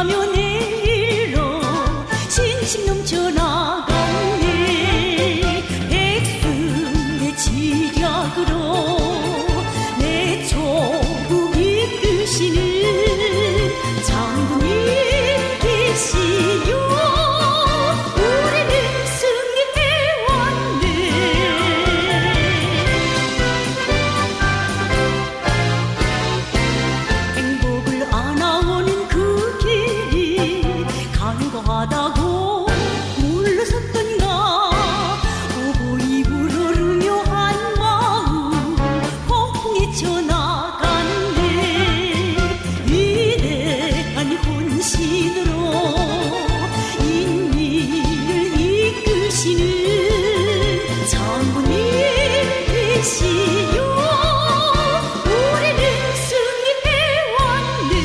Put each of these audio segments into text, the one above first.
지나며 내일로 신심 넘쳐 나가네. 백승의 지략으로 내 조국 이끄시는 장군님 계시요. 우리는 승리해왔네. 행복을 안아오는 그 길이 간과하다고 물러섰던가. 오보이 우러르며 한 마음 폭풍에 쳐나갔네. 위대한 혼신으로 인민을 이끄시는 장군님 계시요. 우리는 승리해왔네.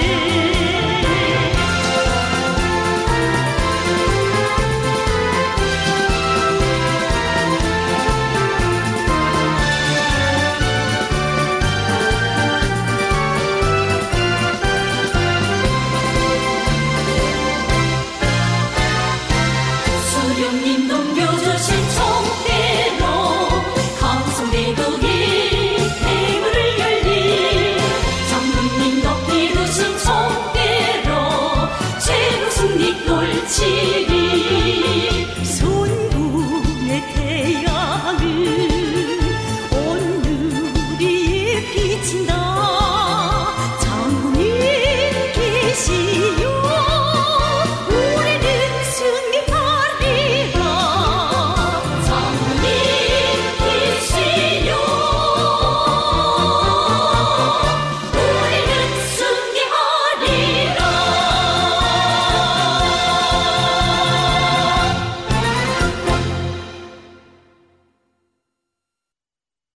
수령님 넘겨주신 총대로 강성대국이 대문을 열리. 장군님 덮기두신 총대로 최고 승리 꼴치.